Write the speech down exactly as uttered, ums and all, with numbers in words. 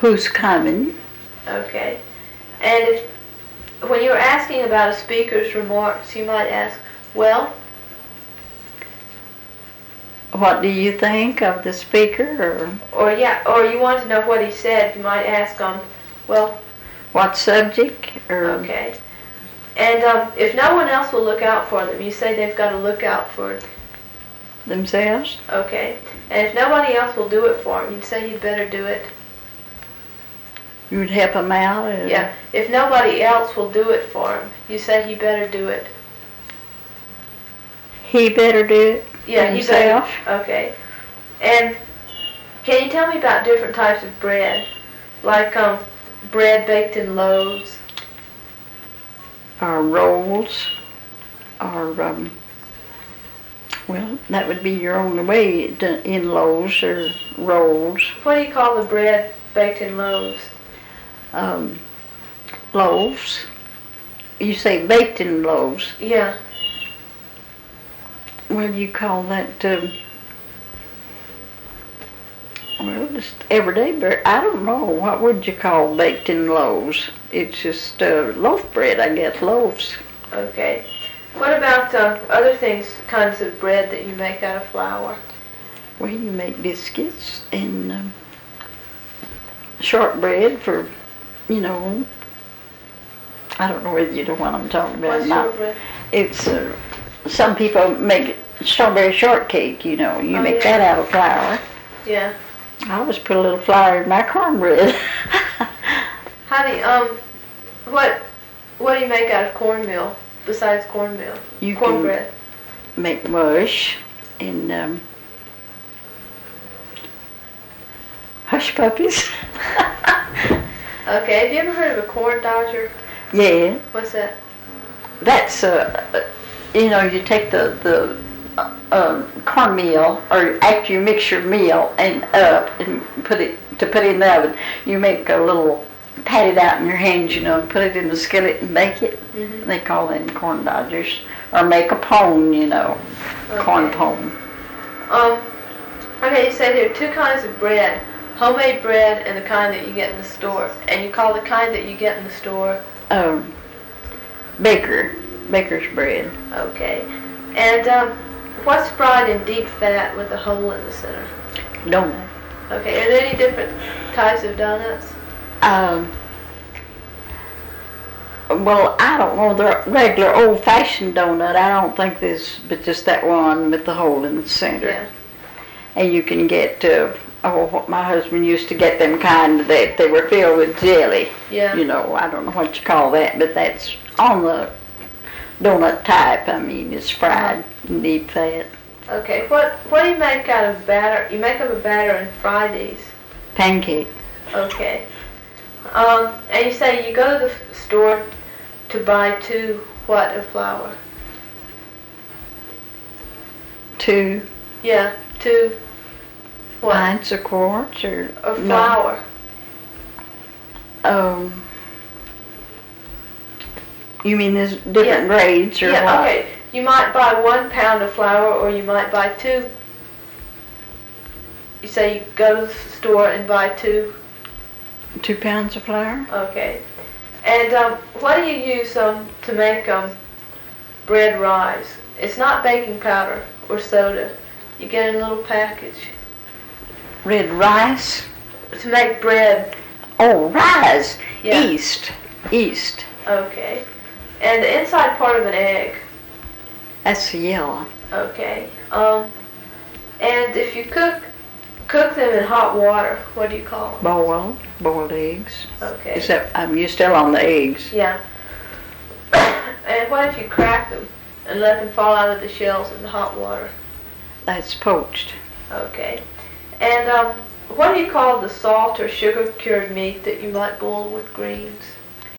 who's coming. Okay. And if, when you're asking about a speaker's remarks, you might ask, well, what do you think of the speaker? Or, or yeah, or you want to know what he said, you might ask, um, well, what subject? Or, okay. And um, if no one else will look out for them, you say they've got to look out for themselves. Okay. And if nobody else will do it for them, you'd say you'd better do it. You would help them out? Or? Yeah. If nobody else will do it for him, you say he better do it. He better do it yeah, himself? He better. Okay. And can you tell me about different types of bread? Like um, bread baked in loaves? Or rolls? Or, um, well, that would be your only way, to, in loaves or rolls. What do you call the bread baked in loaves? Um, loaves. You say baked in loaves. Yeah. Well, you call that, um, well, just everyday bread. I don't know. What would you call baked in loaves? It's just uh, loaf bread, I guess, loaves. Okay. What about uh, other things, kinds of bread that you make out of flour? Well, you make biscuits and um, shortbread for, you know, I don't know whether you know what I'm talking about. What's shortbread? It's, uh, some people make strawberry shortcake, you know. You oh, make yeah. that out of flour. Yeah. I always put a little flour in my cornbread. Honey, um, what what do you make out of cornmeal besides cornmeal? You Cornbread. Can make mush and um, hush puppies. Okay, have you ever heard of a corn dodger? Yeah. What's that? That's, uh, you know, you take the, the uh, uh, cornmeal, or after you mix your meal and up and put it, to put it in the oven, you make a little, pat it out in your hands, you know, and put it in the skillet and bake it. Mm-hmm. They call them corn dodgers. Or make a pone, you know, okay. corn pone. Um, okay, you said there are two kinds of bread. Homemade bread and the kind that you get in the store. And you call the kind that you get in the store? Um, baker, baker's bread. Okay. And um, what's fried in deep fat with a hole in the center? Donut. Okay, are there any different types of donuts? Um, well, I don't know, the regular old-fashioned donut, I don't think there's but just that one with the hole in the center. Yeah. And you can get, uh, oh, what my husband used to get them kind that they were filled with jelly. Yeah. You know, I don't know what you call that, but that's on the donut type. I mean, it's fried uh-huh. in deep fat. Okay, what what do you make out of batter? You make up a batter and fry these? Pancake. Okay. Um, and you say you go to the store to buy two what of flour? Two. Yeah, two what? Pints or quarts or? Of flour. No. Um. You mean there's different yeah. grades or yeah, what? Okay. You might buy one pound of flour, or you might buy two. You say you go to the store and buy two. Two pounds of flour. Okay. And um, what do you use um, to make um, bread rise? It's not baking powder or soda. You get in a little package. Red rice? To make bread. Oh, rise. Yeah. Yeast. Yeast. Okay. And the inside part of an egg. That's the yellow. Okay. Um, and if you cook cook them in hot water, what do you call them? Boiled. Boiled eggs. Okay. Except um, you're still on the eggs. Yeah. And what if you crack them and let them fall out of the shells in the hot water? That's poached. Okay. And um, what do you call the salt or sugar cured meat that you might boil with greens?